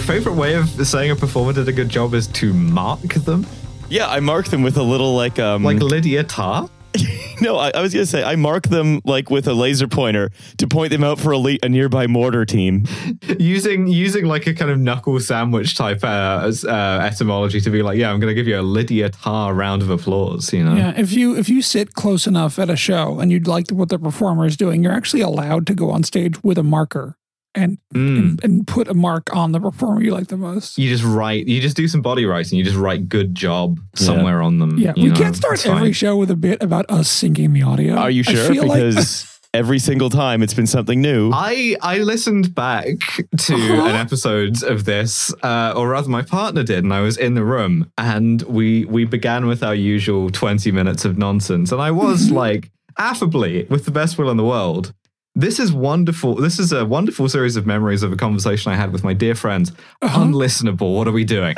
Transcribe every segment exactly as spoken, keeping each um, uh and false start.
favorite way of saying a performer did a good job is to mark them? Yeah, I mark them with a little like... Um, like Lydia Tarr? No, I, I was going to say, I mark them like with a laser pointer to point them out for a, le- a nearby mortar team. Using using like a kind of knuckle sandwich type uh, uh, etymology to be like, yeah, I'm going to give you a Lydia Tarr round of applause, you know? Yeah, if you if you sit close enough at a show and you'd like what the performer is doing, you're actually allowed to go on stage with a marker and, Mm. and and put a mark on the performer you like the most. You just write, you just do some body writing, you just write good job somewhere Yeah. on them. Yeah, you we know, can't start it's every fine. show with a bit about us syncing the audio. Are you I sure? feel like- Because every single time it's been something new. I, I listened back to Uh-huh. an episode of this, uh, or rather my partner did, and I was in the room, and we we began with our usual twenty minutes of nonsense, and I was like, affably, with the best will in the world, this is wonderful. This is a wonderful series of memories of a conversation I had with my dear friends. Uh-huh. Unlistenable. What are we doing?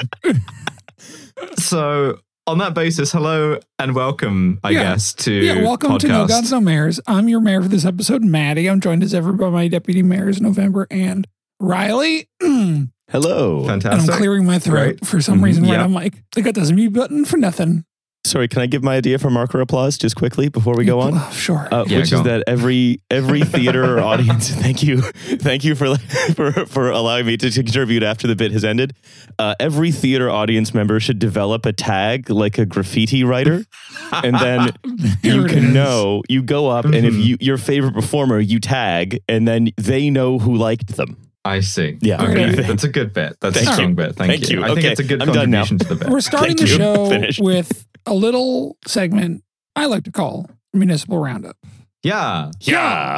So on that basis, hello and welcome, I Yeah. guess, to Yeah, welcome podcast. to No Gods, No Mayors. I'm your mayor for this episode, Maddie. I'm joined as ever by my deputy mayors, November and Riley. and Hello. Fantastic. I'm clearing my throat Great. for some Mhm, reason right yeah. on mic. I got this mute button for nothing. Sorry, can I give my idea for marker applause just quickly before we go on? Oh, sure. Uh, Yeah, which go is on. that every every theater audience, thank you, thank you for for for allowing me to, to contribute after the bit has ended. Uh, every theater audience member should develop a tag like a graffiti writer, and then There you it can is. know. You go up, and if Mhm. you your favorite performer, you tag, and then they know who liked them. I see. Yeah. Okay. Okay. That's a good bit. That's Thank a strong you. bit. Thank, Thank you. you. I think Okay, it's a good I'm done now. contribution to the bit. We're starting Thank the you. show Finished. with a little segment I like to call Municipal Roundup. Yeah. Yeah.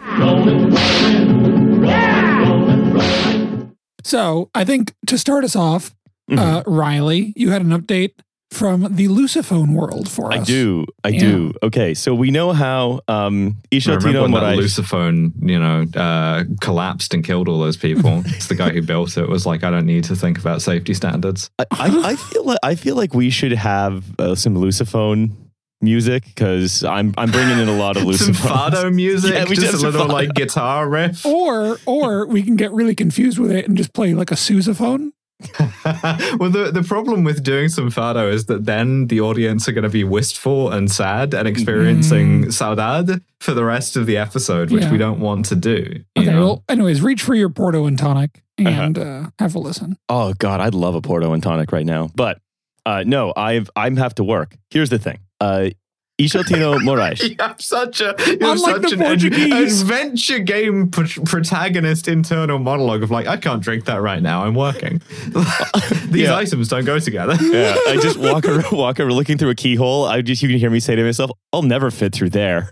So I think to start us off, Mm-hmm. uh, Riley, you had an update from the Lusophone world for us. I do. I Yeah. do. Okay, so we know how um, I Isha remember Tino when that Moraes. Lusophone, you know, uh, collapsed and killed all those people. It's the guy who built it was like, I don't need to think about safety standards. I, I, I feel like I feel like we should have uh, some Lusophone music because I'm I'm bringing in a lot of Some Lusophone. fado music, Yeah, we just did a some little fado. like guitar riff. Or or we can get really confused with it and just play like a sousaphone. Well, the, the problem with doing some fado is that then the audience are going to be wistful and sad and experiencing saudade for the rest of the episode, which Yeah. we don't want to do. you Okay, know? well, anyways, reach for your Porto and tonic and uh, have a listen. Oh God, I'd love a Porto and tonic right now, but uh, no, I've I'm have to work. Here's the thing. Uh, Isha Tino Moraes. You have such a you have Unlike such the an ad- Portuguese. adventure game pr- protagonist internal monologue of like, I can't drink that right now. I'm working. These Yeah. items don't go together. Yeah, I just walk around, walk around looking through a keyhole. I just you can hear me say to myself, "I'll never fit through there."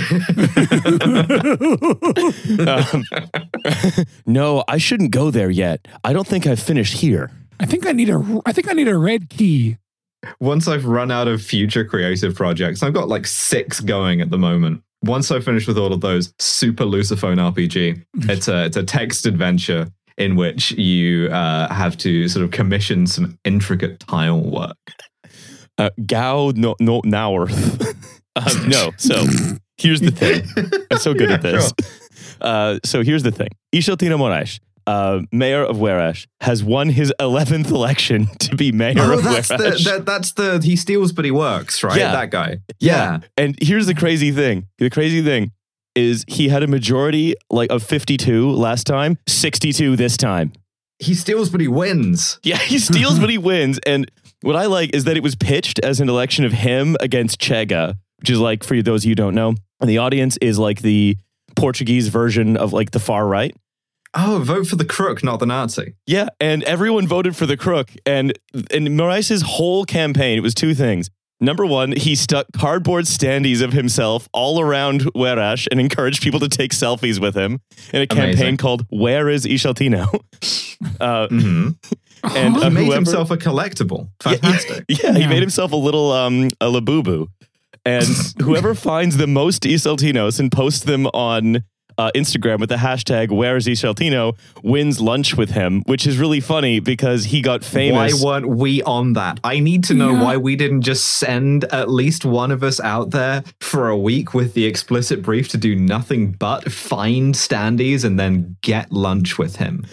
Um, no, I shouldn't go there yet. I don't think I've finished here. I think I need a I think I need a red key. Once I've run out of future creative projects, I've got like six going at the moment. Once I finish with all of those, super Lusophone R P G. It's a it's a text adventure in which you uh, have to sort of commission some intricate tile work. Uh, Gao no no Nauerth. um, no, so here's the thing. I'm so good Yeah, at this. Uh, so here's the thing. Isha Tino Moraes, uh, mayor of Werash, has won his eleventh election to be mayor Oh, of that's the Werash. that, that's the he steals but he works, right? Yeah. That guy. Yeah. And here's the crazy thing. The crazy thing is he had a majority like of fifty-two last time, sixty-two this time. He steals but he wins. Yeah, he steals but he wins. And what I like is that it was pitched as an election of him against Chega, which is like, for those of you who don't know, and the audience is like the Portuguese version of like the far right. Oh, vote for the crook, not the Nazi. Yeah, and everyone voted for the crook. And in Moraes' whole campaign, it was two things. Number one, he stuck cardboard standees of himself all around Werash and encouraged people to take selfies with him in a campaign Amazing. called Where is Isha Tino? uh, Mm-hmm. and He uh, made whoever- himself a collectible. Fantastic. Yeah, he Yeah. made himself a little um, a labubu. And whoever finds the most Isaltinos and posts them on uh, Instagram with the hashtag Where's Isaltino wins lunch with him, which is really funny because he got famous. Why weren't we on that? I need to know Yeah. why we didn't just send at least one of us out there for a week with the explicit brief to do nothing but find standees and then get lunch with him.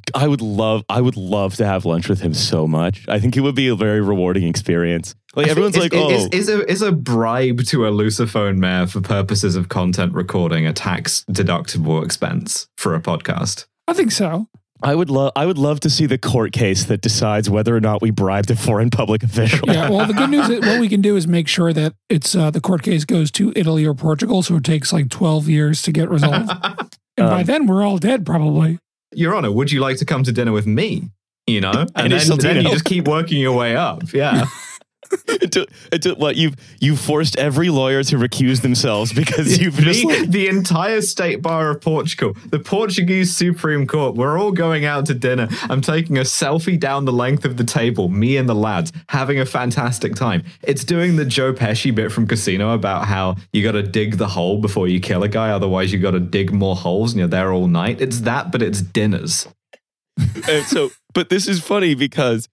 I would love, I would love to have lunch with him so much. I think it would be a very rewarding experience. Like I everyone's think like, is, oh, is, is, a, is a bribe to a Luciphone mayor for purposes of content recording a tax deductible expense for a podcast? I think so. I would love, I would love to see the court case that decides whether or not we bribed a foreign public official. Yeah, well, the good news is what we can do is make sure that it's uh, the court case goes to Italy or Portugal, so it takes like twelve years to get resolved. And by Um, then, we're all dead, probably. Your Honor, would you like to come to dinner with me? You know? And, And then, Isaltino. then you just keep working your way up. Yeah. until, until, what you've you forced every lawyer to recuse themselves because you've just the, like, the entire state bar of Portugal, the Portuguese Supreme Court, we're all going out to dinner. I'm taking a selfie down the length of the table, me and the lads, having a fantastic time. It's doing the Joe Pesci bit from Casino about how you got to dig the hole before you kill a guy, otherwise you got to dig more holes and you're there all night. It's that, but it's dinners. and so, but this is funny because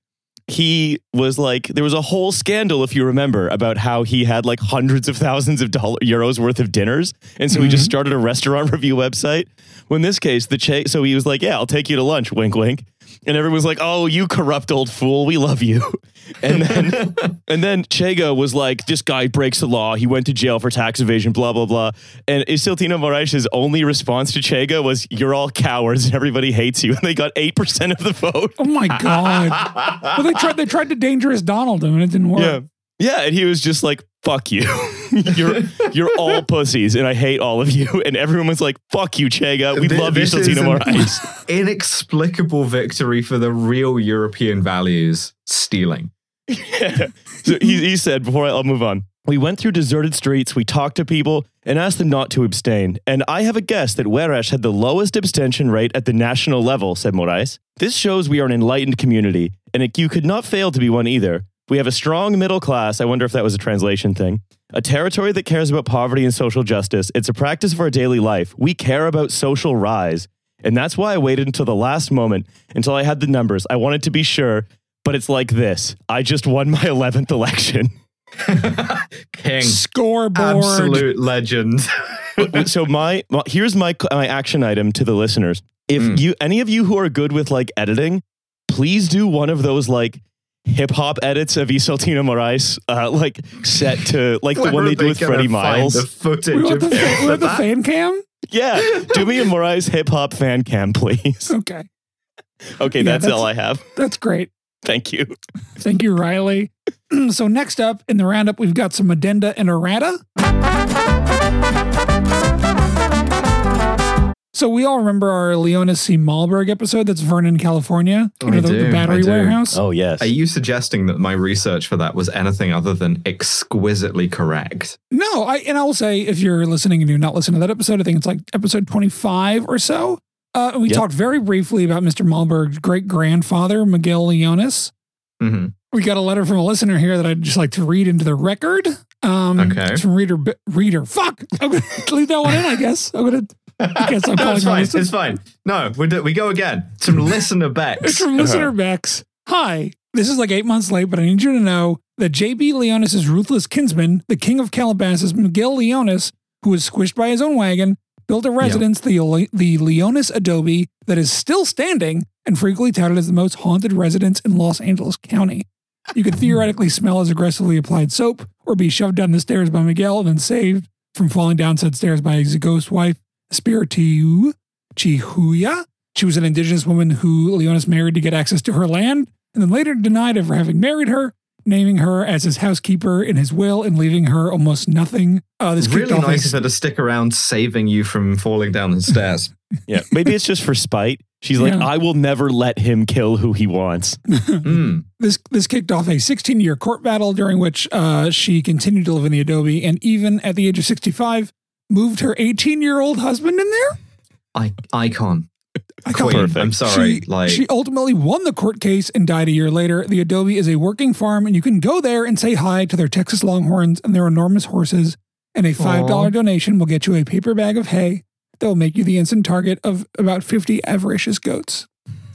he was like, there was a whole scandal, if you remember, about how he had like hundreds of thousands of dollar, euros worth of dinners. And so mm-hmm. he just started a restaurant review website. Well, in this case, the che- so he was like, yeah, I'll take you to lunch, wink, wink. And everyone's like, oh, you corrupt old fool. We love you. And then and then Chega was like, this guy breaks the law. He went to jail for tax evasion, blah, blah, blah. And Isaltino Moraes' only response to Chega was, you're all cowards and everybody hates you. And they got eight percent of the vote. Oh, my God. Well, they tried, they tried to dangerous Donald him and it didn't work. Yeah. Yeah, and he was just like, fuck you. you're you're all pussies, and I hate all of you. And everyone was like, fuck you, Chega. We Th- love you, Isaltino Moraes. Inexplicable victory for the real European values stealing. Yeah. So he, he said, before I, I'll move on, we went through deserted streets, we talked to people, and asked them not to abstain. And I have a guess that Hueras had the lowest abstention rate at the national level, said Moraes. This shows we are an enlightened community, and it, you could not fail to be one either. We have a strong middle class. I wonder if that was a translation thing. A territory that cares about poverty and social justice. It's a practice of our daily life. We care about social rise. And that's why I waited until the last moment, until I had the numbers. I wanted to be sure, but it's like this. I just won my eleventh election. King. Scoreboard. Absolute legend. So my, well, here's my my action item to the listeners. If mm. you, any of you who are good with like editing, please do one of those like hip hop edits of Isaltino Moraes, uh, like set to like the one they do with Freddie Miles. The footage we want of the, fa- we want the fan cam? Yeah, do me a Moraes hip hop fan cam, please. Okay. Okay, yeah, that's, that's all I have. That's great. Thank you. Thank you, Riley. So next up in the roundup, we've got some addenda and errata. So we all remember our Leonis C. Malberg episode. That's Vernon, California. I the, do, the battery I do. warehouse. Oh, yes. Are you suggesting that my research for that was anything other than exquisitely correct? No, I and I will say, if you're listening and you're not listening to that episode, I think it's like episode twenty-five or so. Uh, and we yep. talked very briefly about Mister Malberg's great-grandfather, Miguel Leonis. Mm-hmm. We got a letter from a listener here that I'd just like to read into the record. Um, okay. It's from reader. Reader. Fuck. I'm going to leave that one in, I guess. I'm going to... I guess I'm no, it's calling fine. It's fine. No, we do, we go again. It's from listener Bex. It's from listener Bex. Hi. This is like eight months late, but I need you to know that J B. Leonis' ruthless kinsman, the king of Calabasas, Miguel Leonis, who was squished by his own wagon, built a residence, yep. the, the Leonis Adobe, that is still standing and frequently touted as the most haunted residence in Los Angeles County. You could theoretically smell his aggressively applied soap or be shoved down the stairs by Miguel and then saved from falling down said stairs by his ghost wife, Spiritu Chihuya. She was an indigenous woman who Leonis married to get access to her land and then later denied ever having married her, naming her as his housekeeper in his will and leaving her almost nothing. Uh, this really nice his- of her to stick around saving you from falling down the stairs. Yeah, maybe it's just for spite. She's like, yeah. I will never let him kill who he wants. mm. This this kicked off a sixteen-year court battle during which uh, she continued to live in the Adobe and even at the age of sixty-five, moved her eighteen-year-old husband in there. I- icon. Icon. Queen. I'm sorry. She, like she ultimately won the court case and died a year later. The Adobe is a working farm, and you can go there and say hi to their Texas Longhorns and their enormous horses. And a five dollars Aww. Donation will get you a paper bag of hay that will make you the instant target of about fifty avaricious goats.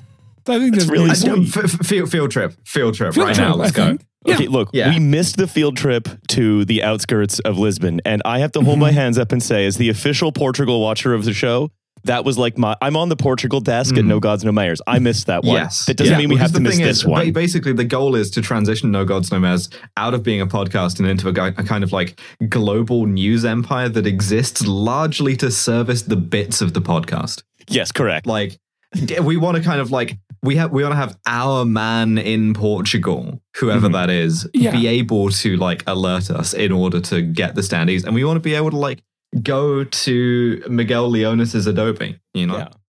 So I think that's, that's really sweet. F- f- field, field trip. Field trip field right trip, now. Let's I go. think. Yeah. Okay, look, yeah. we missed the field trip to the outskirts of Lisbon, and I have to hold mm-hmm. my hands up and say, as the official Portugal watcher of the show, that was like my, I'm on the Portugal desk at Mm. No Gods, No Mayors. I missed that one. Yes. That doesn't Yeah, mean we because have to the miss thing this is, one. ba- Basically, the goal is to transition No Gods, No Mayors out of being a podcast and into a, gi- a kind of like global news empire that exists largely to service the bits of the podcast. Yes, correct. Like, d- we want to kind of like, we have we want to have our man in Portugal, whoever Mhm. that is, Yeah. be able to like alert us in order to get the standees, and we want to be able to like go to Miguel Leonis's Adobe, you know. Yeah.